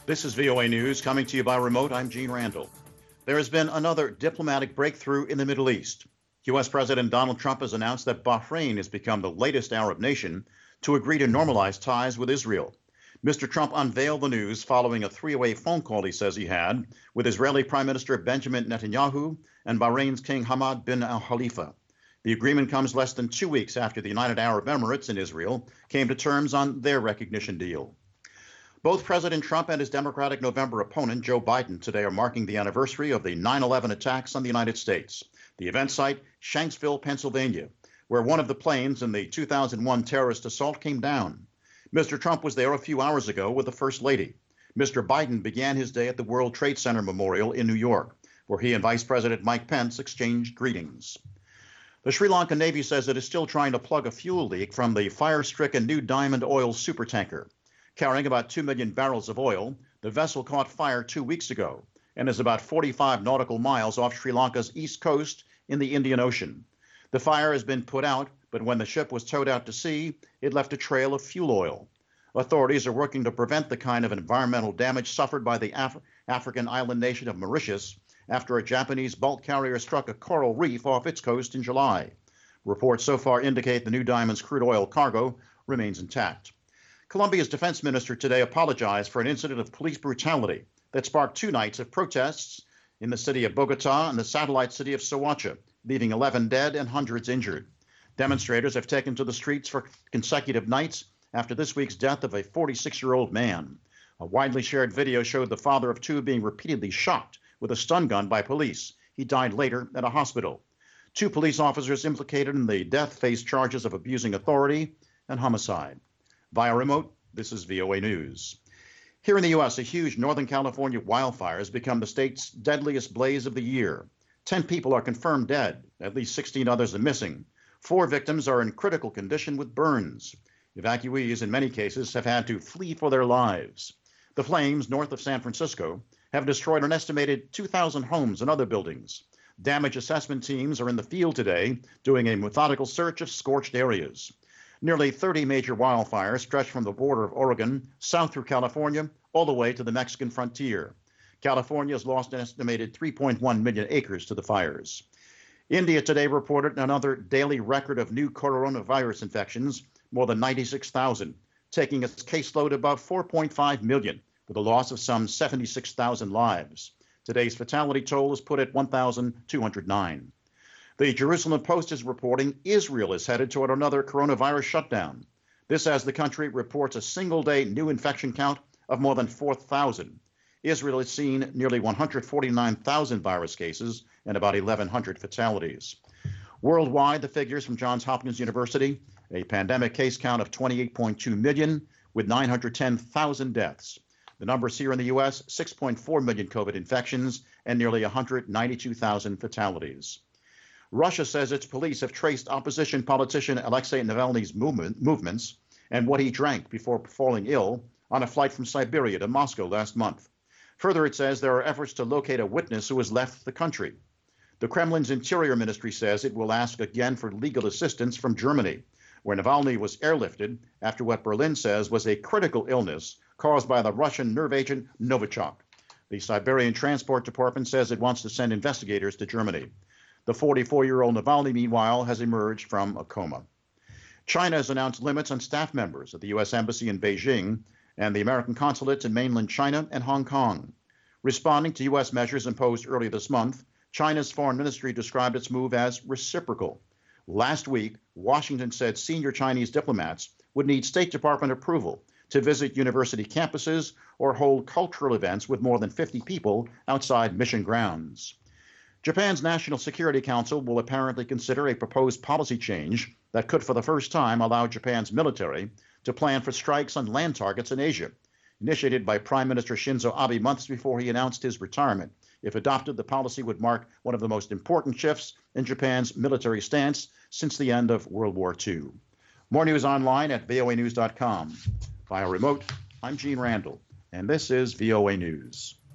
This is VOA News coming to you by remote. I'm Gene Randall. There has been another diplomatic breakthrough in the Middle East. U.S. President Donald Trump has announced that Bahrain has become the latest Arab nation to agree to normalize ties with Israel. Mr. Trump unveiled the news following a three-way phone call he says he had with Israeli Prime Minister Benjamin Netanyahu and Bahrain's King Hamad bin Al Khalifa. The agreement comes less than 2 weeks after the United Arab Emirates and Israel came to terms on their recognition deal. Both President Trump and his Democratic November opponent, Joe Biden, today are marking the anniversary of the 9/11 attacks on the United States. The event site, Shanksville, Pennsylvania, where one of the planes in the 2001 terrorist assault came down. Mr. Trump was there a few hours ago with the First Lady. Mr. Biden began his day at the World Trade Center Memorial in New York, where he and Vice President Mike Pence exchanged greetings. The Sri Lankan Navy says it is still trying to plug a fuel leak from the fire-stricken New Diamond oil supertanker. Carrying about 2 million barrels of oil, the vessel caught fire 2 weeks ago and is about 45 nautical miles off Sri Lanka's east coast in the Indian Ocean. The fire has been put out, but when the ship was towed out to sea, it left a trail of fuel oil. Authorities are working to prevent the kind of environmental damage suffered by the African island nation of Mauritius after a Japanese bulk carrier struck a coral reef off its coast in July. Reports so far indicate the New Diamond's crude oil cargo remains intact. Colombia's defense minister today apologized for an incident of police brutality that sparked 2 nights of protests in the city of Bogota and the satellite city of Soacha, leaving 11 dead and hundreds injured. Demonstrators have taken to the streets for consecutive nights after this week's death of a 46-year-old man. A widely shared video showed the father of 2 being repeatedly shot with a stun gun by police. He died later at a hospital. 2 police officers implicated in the death face charges of abusing authority and homicide. Via remote, this is VOA News. Here in the U.S., a huge Northern California wildfire has become the state's deadliest blaze of the year. 10 people are confirmed dead. At least 16 others are missing. 4 victims are in critical condition with burns. Evacuees, in many cases, have had to flee for their lives. The flames, north of San Francisco, have destroyed an estimated 2,000 homes and other buildings. Damage assessment teams are in the field today doing a methodical search of scorched areas. Nearly 30 major wildfires stretch from the border of Oregon south through California all the way to the Mexican frontier. California has lost an estimated 3.1 million acres to the fires. India today reported another daily record of new coronavirus infections, more than 96,000, taking its caseload above 4.5 million, with a loss of some 76,000 lives. Today's fatality toll is put at 1,209. The Jerusalem Post is reporting Israel is headed toward another coronavirus shutdown. This as the country reports a single-day new infection count of more than 4,000. Israel has seen nearly 149,000 virus cases and about 1,100 fatalities. Worldwide, the figures from Johns Hopkins University, a pandemic case count of 28.2 million with 910,000 deaths. The numbers here in the U.S., 6.4 million COVID infections and nearly 192,000 fatalities. Russia says its police have traced opposition politician Alexei Navalny's movements and what he drank before falling ill on a flight from Siberia to Moscow last month. Further, it says there are efforts to locate a witness who has left the country. The Kremlin's Interior Ministry says it will ask again for legal assistance from Germany, where Navalny was airlifted after what Berlin says was a critical illness caused by the Russian nerve agent Novichok. The Siberian Transport Department says it wants to send investigators to Germany. The 44-year-old Navalny, meanwhile, has emerged from a coma. China has announced limits on staff members at the U.S. Embassy in Beijing and the American consulates in mainland China and Hong Kong. Responding to U.S. measures imposed earlier this month, China's foreign ministry described its move as reciprocal. Last week, Washington said senior Chinese diplomats would need State Department approval to visit university campuses or hold cultural events with more than 50 people outside mission grounds. Japan's National Security Council will apparently consider a proposed policy change that could for the first time allow Japan's military to plan for strikes on land targets in Asia. Initiated by Prime Minister Shinzo Abe months before he announced his retirement. If adopted, the policy would mark one of the most important shifts in Japan's military stance since the end of World War II. More news online at voanews.com. Via remote, I'm Gene Randall, and this is VOA News.